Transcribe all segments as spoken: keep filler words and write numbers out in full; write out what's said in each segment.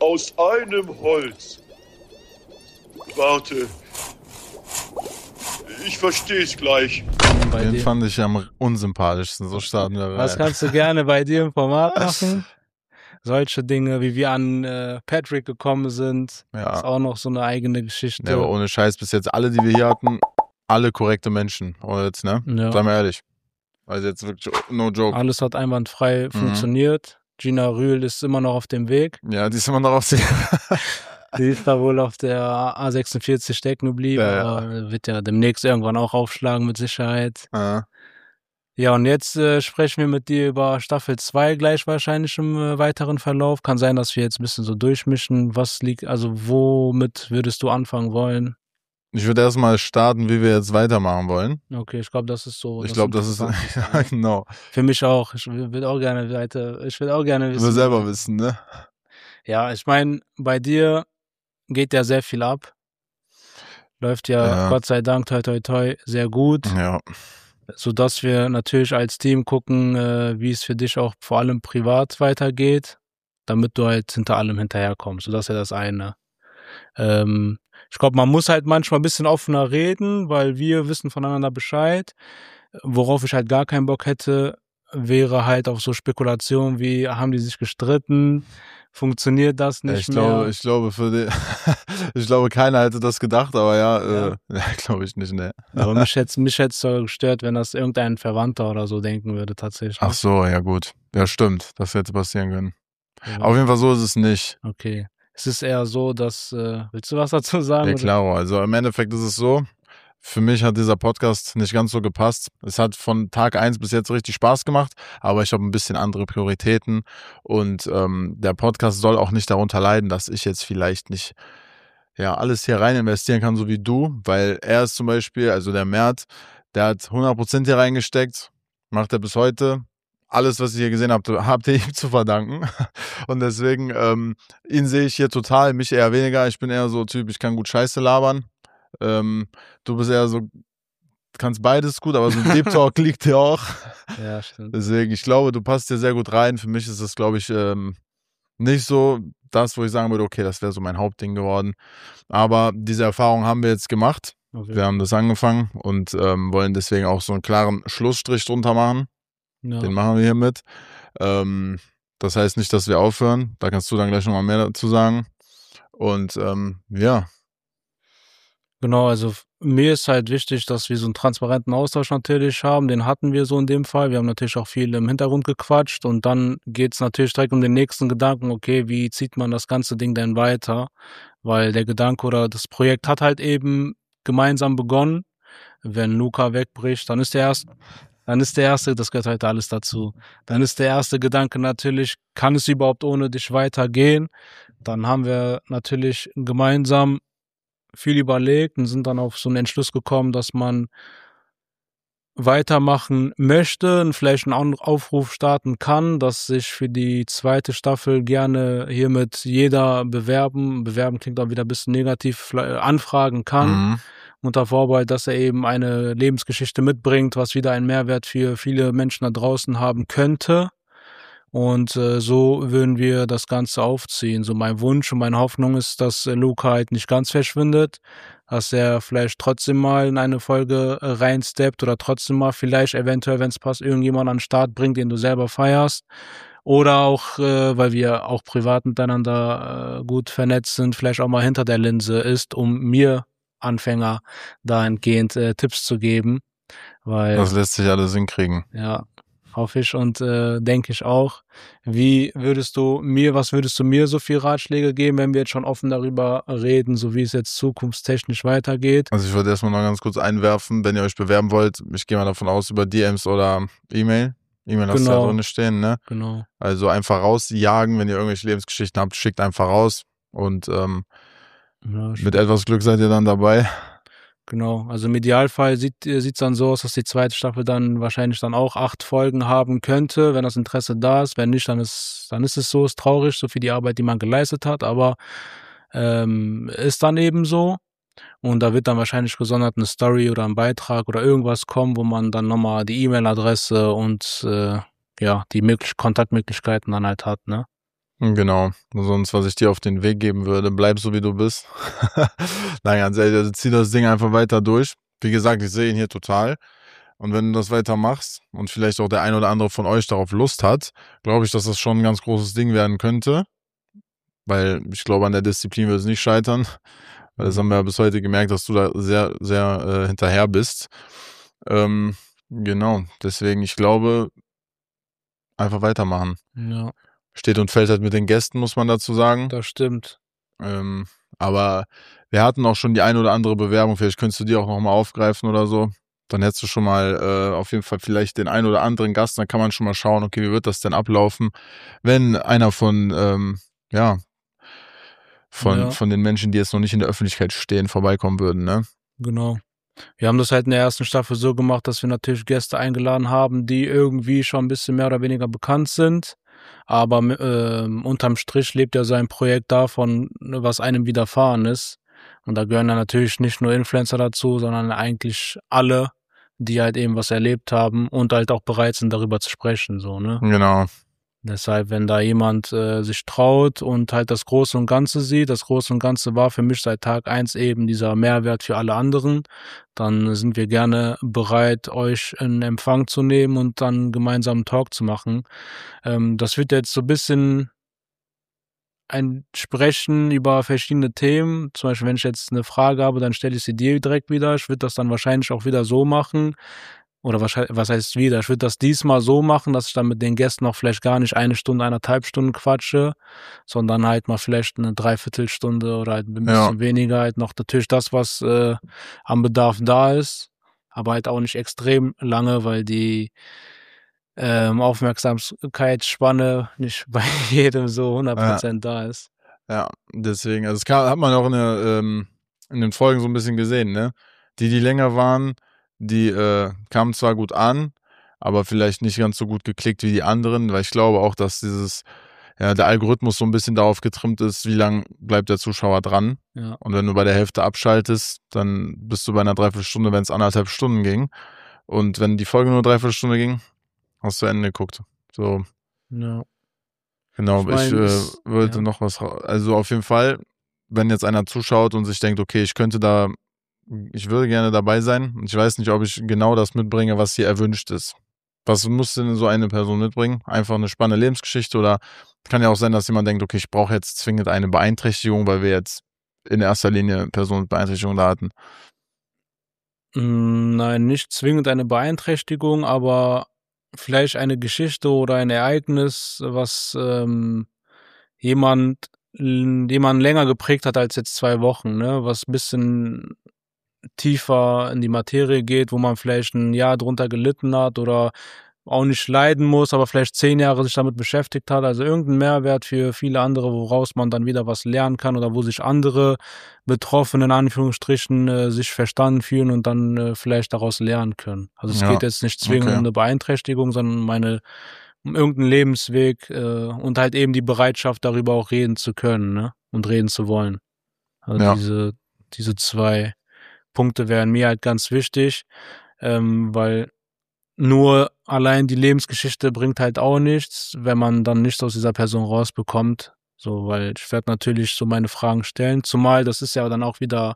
aus einem Holz. Warte. Ich verstehe es gleich. Bei Den dir. fand ich am unsympathischsten. So starten wir rein. Was kannst du gerne bei dir im Format machen? Solche Dinge, wie wir an äh, Patrick gekommen sind, Ja. ist auch noch so eine eigene Geschichte. Ja, aber ohne Scheiß, bis jetzt alle, die wir hier hatten, alle korrekte Menschen. Ohne jetzt, ne? Ja. Sei mal ehrlich. Also jetzt wirklich no joke. Alles hat einwandfrei Mhm. funktioniert. Gina Rühl ist immer noch auf dem Weg. Ja, die ist immer noch auf sich. Die ist da wohl auf der A sechsundvierzig stecken geblieben, Ja, ja. aber wird ja demnächst irgendwann auch aufschlagen mit Sicherheit. Ja. Ja, und jetzt äh, sprechen wir mit dir über Staffel zwei gleich wahrscheinlich im äh, weiteren Verlauf. Kann sein, dass wir jetzt ein bisschen so durchmischen. Was liegt, also womit würdest du anfangen wollen? Ich würde erstmal starten, wie wir jetzt weitermachen wollen. Okay, ich glaube, das ist so. Ich glaube, das ist, Interessanteste, ja, ne? genau. Für mich auch. Ich will auch gerne weiter, ich will auch gerne Du wissen. willst selber wissen, ne? Ja, ich meine, bei dir geht ja sehr viel ab. Läuft ja, Ja. Gott sei Dank, toi toi toi, sehr gut. Ja. Sodass wir natürlich als Team gucken, äh, wie es für dich auch vor allem privat weitergeht, damit du halt hinter allem hinterherkommst. So, das ist ja das eine. Ähm, ich glaube, man muss halt manchmal ein bisschen offener reden, weil wir wissen voneinander Bescheid. Worauf ich halt gar keinen Bock hätte, wäre halt auf so Spekulationen wie, haben die sich gestritten? Funktioniert das nicht ich mehr? glaube, ich glaube für die, ich glaube, keiner hätte das gedacht, aber ja, Ja. äh, ja glaube ich nicht, ne. Aber mich hätte mich hätte es so gestört, wenn das irgendein Verwandter oder so denken würde, tatsächlich. Ach so, ja gut. Ja, stimmt. Das hätte passieren können. Ja. Auf jeden Fall so ist es nicht. Okay. Es ist eher so, dass, äh, willst du was dazu sagen? Ja, oder? klar. Also im Endeffekt ist es so, für mich hat dieser Podcast nicht ganz so gepasst. Es hat von Tag eins bis jetzt richtig Spaß gemacht, aber ich habe ein bisschen andere Prioritäten und ähm, der Podcast soll auch nicht darunter leiden, dass ich jetzt vielleicht nicht ja alles hier rein investieren kann, so wie du, weil er ist zum Beispiel, also der Mert, der hat hundert Prozent hier reingesteckt, macht er bis heute. Alles, was ihr hier gesehen habt, habt ihr ihm zu verdanken. Und deswegen, ähm, ihn sehe ich hier total, mich eher weniger. Ich bin eher so Typ, ich kann gut Scheiße labern. Ähm, du bist eher so, kannst beides gut, aber so ein Deep Talk liegt dir auch. Ja, stimmt. Deswegen, ich glaube, du passt hier sehr gut rein. Für mich ist das, glaube ich, ähm, nicht so das, wo ich sagen würde, okay, das wäre so mein Hauptding geworden. Aber diese Erfahrung haben wir jetzt gemacht. Okay. Wir haben das angefangen und ähm, wollen deswegen auch so einen klaren Schlussstrich drunter machen. Ja. Den machen wir hier mit. Ähm, das heißt nicht, dass wir aufhören. Da kannst du dann gleich nochmal mehr dazu sagen. Und ähm, ja. Genau, also f- mir ist halt wichtig, dass wir so einen transparenten Austausch natürlich haben. Den hatten wir so in dem Fall. Wir haben natürlich auch viel im Hintergrund gequatscht und dann geht's natürlich direkt um den nächsten Gedanken, okay, wie zieht man das ganze Ding denn weiter? Weil der Gedanke oder das Projekt hat halt eben gemeinsam begonnen. Wenn Luca wegbricht, dann ist der erste, dann ist der erste, das gehört heute alles dazu. Dann ist der erste Gedanke natürlich, kann es überhaupt ohne dich weitergehen? Dann haben wir natürlich gemeinsam viel überlegt und sind dann auf so einen Entschluss gekommen, dass man weitermachen möchte und vielleicht einen Aufruf starten kann, dass sich für die zweite Staffel gerne hiermit jeder bewerben, bewerben klingt auch wieder ein bisschen negativ, anfragen kann, Mhm. unter Vorbehalt, dass er eben eine Lebensgeschichte mitbringt, was wieder einen Mehrwert für viele Menschen da draußen haben könnte. Und äh, so würden wir das Ganze aufziehen. So mein Wunsch und meine Hoffnung ist, dass äh, Luca halt nicht ganz verschwindet, dass er vielleicht trotzdem mal in eine Folge äh, reinsteppt oder trotzdem mal vielleicht eventuell, wenn es passt, irgendjemand an den Start bringt, den du selber feierst. Oder auch, äh, weil wir auch privat miteinander äh, gut vernetzt sind, vielleicht auch mal hinter der Linse ist, um mir Anfänger dahingehend äh, Tipps zu geben. Weil Das lässt sich alles hinkriegen. ja, hoffe ich und äh, denke ich auch. Wie würdest du mir, was würdest du mir so viel Ratschläge geben, wenn wir jetzt schon offen darüber reden, so wie es jetzt zukunftstechnisch weitergeht? Also ich würde erstmal noch ganz kurz einwerfen, wenn ihr euch bewerben wollt, ich gehe mal davon aus, über D Ms oder E-Mail. E-Mail hast du Genau. ja drin stehen, ne? Genau. Also einfach rausjagen, wenn ihr irgendwelche Lebensgeschichten habt, schickt einfach raus. Und ähm, Ja, mit etwas Glück seid ihr dann dabei. Genau, also im Idealfall sieht es dann so aus, dass die zweite Staffel dann wahrscheinlich dann auch acht Folgen haben könnte, wenn das Interesse da ist. Wenn nicht, dann ist, dann ist es so, ist traurig, so für die Arbeit, die man geleistet hat, aber ähm, ist dann eben so. Und da wird dann wahrscheinlich gesondert eine Story oder ein Beitrag oder irgendwas kommen, wo man dann nochmal die E-Mail-Adresse und äh, ja, die möglich Kontaktmöglichkeiten dann halt hat, ne? Genau. Sonst, was ich dir auf den Weg geben würde, bleib so wie du bist. Nein, ganz ehrlich, also zieh das Ding einfach weiter durch. Wie gesagt, ich sehe ihn hier total. Und wenn du das weiter machst und vielleicht auch der ein oder andere von euch darauf Lust hat, glaube ich, dass das schon ein ganz großes Ding werden könnte. Weil ich glaube, an der Disziplin wird es nicht scheitern. Weil das haben wir ja bis heute gemerkt, dass du da sehr, sehr äh, hinterher bist. Ähm, genau. Deswegen, ich glaube, einfach weitermachen. Ja, Steht und fällt halt mit den Gästen, muss man dazu sagen. das stimmt. Ähm, aber wir hatten auch schon die ein oder andere Bewerbung. Vielleicht könntest du die auch nochmal aufgreifen oder so. Dann hättest du schon mal äh, auf jeden Fall vielleicht den ein oder anderen Gast. Dann kann man schon mal schauen, okay, wie wird das denn ablaufen, wenn einer von, ähm, ja, von, Ja. von den Menschen, die jetzt noch nicht in der Öffentlichkeit stehen, vorbeikommen würden, ne? Genau. Wir haben das halt in der ersten Staffel so gemacht, dass wir natürlich Gäste eingeladen haben, die irgendwie schon ein bisschen mehr oder weniger bekannt sind. Aber äh, unterm Strich lebt ja sein Projekt davon, was einem widerfahren ist. Und da gehören dann natürlich nicht nur Influencer dazu, sondern eigentlich alle, die halt eben was erlebt haben und halt auch bereit sind, darüber zu sprechen, so, ne? Genau. Deshalb, wenn da jemand äh, sich traut und halt das Große und Ganze sieht, das Große und Ganze war für mich seit Tag eins eben dieser Mehrwert für alle anderen, dann sind wir gerne bereit, euch in Empfang zu nehmen und dann gemeinsam einen Talk zu machen. Ähm, das wird jetzt so ein bisschen ein Sprechen über verschiedene Themen. Zum Beispiel, wenn ich jetzt eine Frage habe, dann stelle ich sie dir direkt wieder. Ich würde das dann wahrscheinlich auch wieder so machen. Oder wahrscheinlich, was heißt wieder? Ich würde das diesmal so machen, dass ich dann mit den Gästen noch vielleicht gar nicht eine Stunde, eineinhalb Stunden quatsche, sondern halt mal vielleicht eine Dreiviertelstunde oder halt ein bisschen Ja. weniger, halt noch natürlich das, was äh, am Bedarf da ist, aber halt auch nicht extrem lange, weil die ähm, Aufmerksamkeitsspanne nicht bei jedem so hundert Prozent da ist. Ja, deswegen, also das kann, hat man auch in, der, ähm, in den Folgen so ein bisschen gesehen, ne? Die, die länger waren, die äh, kamen zwar gut an, aber vielleicht nicht ganz so gut geklickt wie die anderen, weil ich glaube auch, dass dieses, ja, der Algorithmus so ein bisschen darauf getrimmt ist, wie lang bleibt der Zuschauer dran. Ja. Und wenn du bei der Hälfte abschaltest, dann bist du bei einer Dreiviertelstunde, wenn es anderthalb Stunden ging. Und wenn die Folge nur dreiviertel Stunde ging, hast du zu Ende geguckt. So, Ja. genau, Ich mein, ich äh, es- wollte ja. noch was, ra- also auf jeden Fall, wenn jetzt einer zuschaut und sich denkt, okay, ich könnte da, ich würde gerne dabei sein, und ich weiß nicht, ob ich genau das mitbringe, was hier erwünscht ist. Was muss denn so eine Person mitbringen? Einfach eine spannende Lebensgeschichte, oder kann ja auch sein, dass jemand denkt, okay, ich brauche jetzt zwingend eine Beeinträchtigung, weil wir jetzt in erster Linie Personen mit Beeinträchtigung da hatten. Mm, Nein, nicht zwingend eine Beeinträchtigung, aber vielleicht eine Geschichte oder ein Ereignis, was ähm, jemand, jemanden länger geprägt hat als jetzt zwei Wochen, ne? Was ein bisschen tiefer in die Materie geht, wo man vielleicht ein Jahr drunter gelitten hat oder auch nicht leiden muss, aber vielleicht zehn Jahre sich damit beschäftigt hat. Also irgendein Mehrwert für viele andere, woraus man dann wieder was lernen kann oder wo sich andere Betroffene in Anführungsstrichen äh, sich verstanden fühlen und dann äh, vielleicht daraus lernen können. Also es Ja, geht jetzt nicht zwingend okay. um eine Beeinträchtigung, sondern um eine um irgendeinen Lebensweg äh, und halt eben die Bereitschaft, darüber auch reden zu können, ne? Und reden zu wollen. Also Ja. diese, diese zwei Punkte wären mir halt ganz wichtig, ähm, weil nur allein die Lebensgeschichte bringt halt auch nichts, wenn man dann nichts aus dieser Person rausbekommt. So, weil ich werde natürlich so meine Fragen stellen, zumal das ist ja dann auch wieder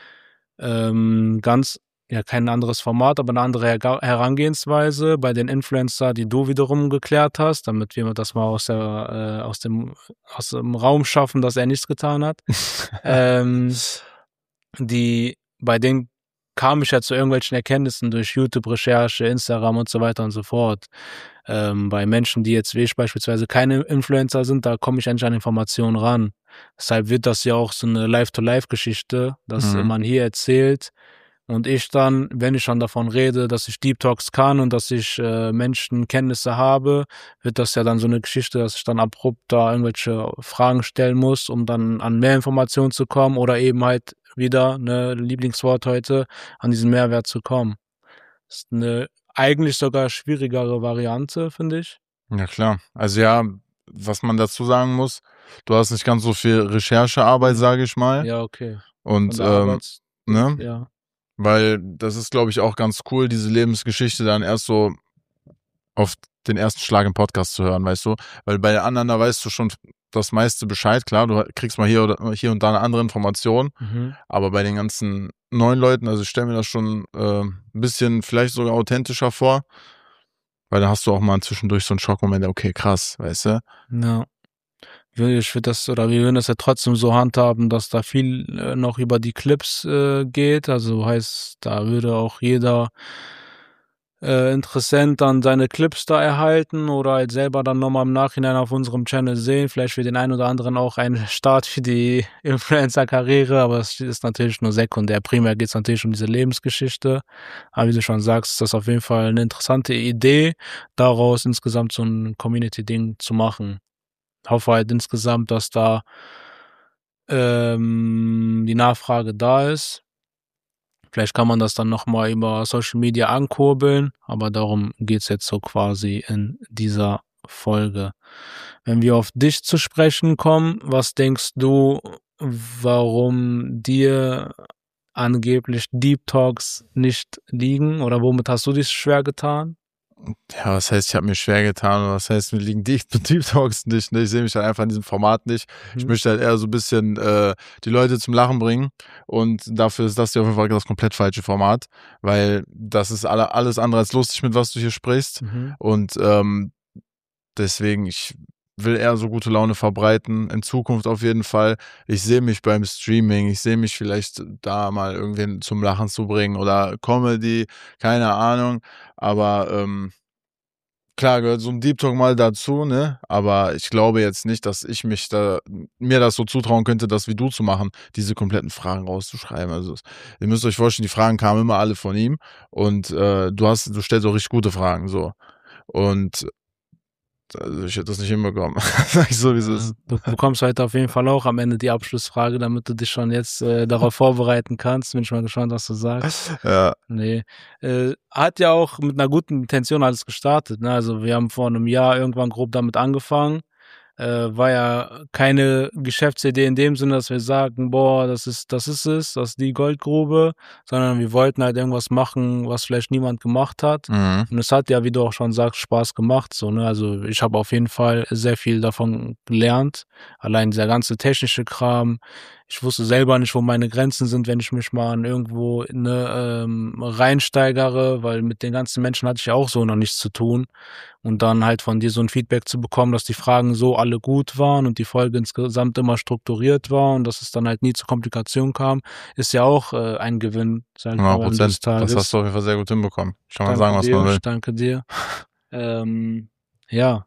ähm, ganz, ja, kein anderes Format, aber eine andere Her- Herangehensweise bei den Influencer, die du wiederum geklärt hast, damit wir das mal aus der, äh, aus dem, aus dem Raum schaffen, dass er nichts getan hat. ähm, die, bei denen kam ich ja zu irgendwelchen Erkenntnissen durch YouTube-Recherche, Instagram und so weiter und so fort. Ähm, bei Menschen, die jetzt wie ich beispielsweise keine Influencer sind, da komme ich eigentlich an Informationen ran. Deshalb wird das ja auch so eine Life-to-Life-Geschichte, dass Mhm. man hier erzählt und ich dann, wenn ich schon davon rede, dass ich Deep Talks kann und dass ich äh, Menschenkenntnisse habe, wird das ja dann so eine Geschichte, dass ich dann abrupt da irgendwelche Fragen stellen muss, um dann an mehr Informationen zu kommen oder eben halt wieder, ne, Lieblingswort heute, an diesen Mehrwert zu kommen. Das ist eine eigentlich sogar schwierigere Variante, finde ich. Ja, klar. Also ja, was man dazu sagen muss, du hast nicht ganz so viel Recherchearbeit, Ja. sage ich mal. Ja, okay. Und Von der ähm, Arbeits- ne? Ja. Weil das ist, glaube ich, auch ganz cool, diese Lebensgeschichte dann erst so auf den ersten Schlag im Podcast zu hören, weißt du? Weil bei der anderen, da weißt du schon das meiste Bescheid. Klar, du kriegst mal hier oder hier und da eine andere Information, Mhm. aber bei den ganzen neuen Leuten, also ich stelle mir das schon äh, ein bisschen vielleicht sogar authentischer vor, weil da hast du auch mal zwischendurch so einen Schockmoment, okay, krass, weißt du? Ja. Ich würde das, oder wir würden das ja trotzdem so handhaben, dass da viel äh, noch über die Clips äh, geht. Also heißt, da würde auch jeder äh, Interessent dann seine Clips da erhalten oder halt selber dann nochmal im Nachhinein auf unserem Channel sehen. Vielleicht für den einen oder anderen auch ein Start für die Influencer-Karriere, aber es ist natürlich nur sekundär. Primär geht es natürlich um diese Lebensgeschichte. Aber wie du schon sagst, ist das auf jeden Fall eine interessante Idee, daraus insgesamt so ein Community-Ding zu machen. Ich hoffe halt insgesamt, dass da ähm, die Nachfrage da ist. Vielleicht kann man das dann nochmal über Social Media ankurbeln, aber darum geht's jetzt so quasi in dieser Folge. Wenn wir auf dich zu sprechen kommen, was denkst du, warum dir angeblich Deep Talks nicht liegen oder womit hast du dich schwer getan? Ja, was heißt, ich habe mir schwer getan oder was heißt, mir liegen die Deep Talks nicht, ne? Ich sehe mich halt einfach in diesem Format nicht. Mhm. Ich möchte halt eher so ein bisschen äh, die Leute zum Lachen bringen und dafür ist das hier auf jeden Fall das komplett falsche Format, weil das ist alle, alles andere als lustig, mit was du hier sprichst Mhm. und ähm, deswegen, ich will eher so gute Laune verbreiten, in Zukunft auf jeden Fall. Ich sehe mich beim Streaming, ich sehe mich vielleicht da mal irgendwen zum Lachen zu bringen oder Comedy, keine Ahnung, aber ähm, klar gehört so ein Deep Talk mal dazu, ne, aber ich glaube jetzt nicht, dass ich mich da, mir das so zutrauen könnte, das wie du zu machen, diese kompletten Fragen rauszuschreiben, also ihr müsst euch vorstellen, die Fragen kamen immer alle von ihm und äh, du hast, du stellst auch richtig gute Fragen, so und also ich hätte das nicht hinbekommen. Sag ich so, wie es Ja, ist. du bekommst heute auf jeden Fall auch am Ende die Abschlussfrage, damit du dich schon jetzt äh, darauf vorbereiten kannst. Bin ich mal gespannt, was du sagst. Ja. Nee. Äh, hat ja auch mit einer guten Intention alles gestartet. Ne? Also wir haben vor einem Jahr irgendwann grob damit angefangen. Äh, war ja keine Geschäftsidee in dem Sinne, dass wir sagen, boah, das ist, das ist es, das ist die Goldgrube, sondern wir wollten halt irgendwas machen, was vielleicht niemand gemacht hat. Mhm. Und es hat ja, wie du auch schon sagst, Spaß gemacht. So, ne? Also ich habe auf jeden Fall sehr viel davon gelernt. Allein dieser ganze technische Kram. Ich wusste selber nicht, wo meine Grenzen sind, wenn ich mich mal an irgendwo ne, ähm, reinsteigere, weil mit den ganzen Menschen hatte ich ja auch so noch nichts zu tun. Und dann halt von dir so ein Feedback zu bekommen, dass die Fragen so alle gut waren und die Folge insgesamt immer strukturiert war und dass es dann halt nie zu Komplikationen kam, ist ja auch äh, ein Gewinn, sag ich mal, am Ende des hundert Prozent. Tages. Das hast du auf jeden Fall sehr gut hinbekommen. Ich kann mal Danke sagen, was dir, man will. ich danke dir. Ähm, ja,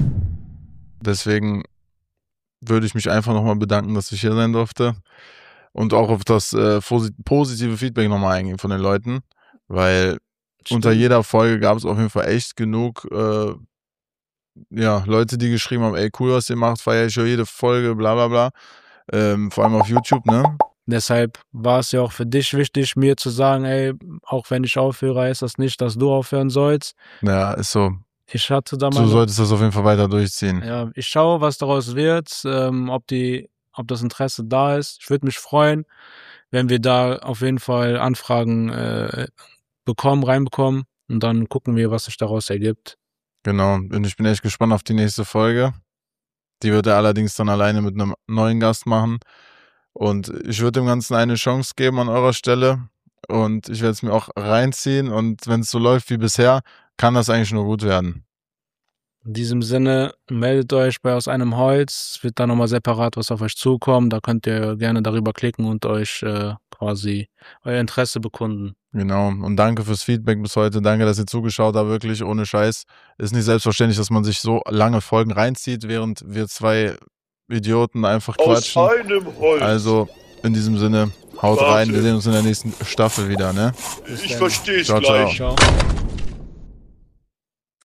Deswegen würde ich mich einfach nochmal bedanken, dass ich hier sein durfte und auch auf das äh, posi- positive Feedback nochmal eingehen von den Leuten, weil unter stimmt. jeder Folge gab es auf jeden Fall echt genug äh, ja, Leute, die geschrieben haben, ey, cool, was ihr macht, feier ich höre jede Folge, bla bla bla. Ähm, vor allem auf YouTube, ne? Deshalb war es ja auch für dich wichtig, mir zu sagen, ey, auch wenn ich aufhöre, heißt das nicht, dass du aufhören sollst. Ja, ist so. Ich hatte da Du meine, solltest das auf jeden Fall weiter durchziehen. ja, ich schaue, was daraus wird, ähm, ob die, ob das Interesse da ist. Ich würde mich freuen, wenn wir da auf jeden Fall Anfragen äh, bekommen, reinbekommen und dann gucken wir, was sich daraus ergibt. Genau, und ich bin echt gespannt auf die nächste Folge. Die wird er allerdings dann alleine mit einem neuen Gast machen. Und ich würde dem Ganzen eine Chance geben an eurer Stelle. Und ich werde es mir auch reinziehen. Und wenn es so läuft wie bisher, kann das eigentlich nur gut werden. In diesem Sinne, meldet euch bei Aus einem Holz. Es wird da nochmal separat was auf euch zukommen. Da könnt ihr gerne darüber klicken und euch äh, quasi euer Interesse bekunden. Genau. Und danke fürs Feedback bis heute. Danke, dass ihr zugeschaut habt. Wirklich ohne Scheiß. Ist nicht selbstverständlich, dass man sich so lange Folgen reinzieht, während wir zwei Idioten einfach Aus quatschen. einem Holz. Also in diesem Sinne, haut Warte. rein. Wir sehen uns in der nächsten Staffel wieder, ne? Ich verstehe es Ciao, gleich. ciao. Ciao.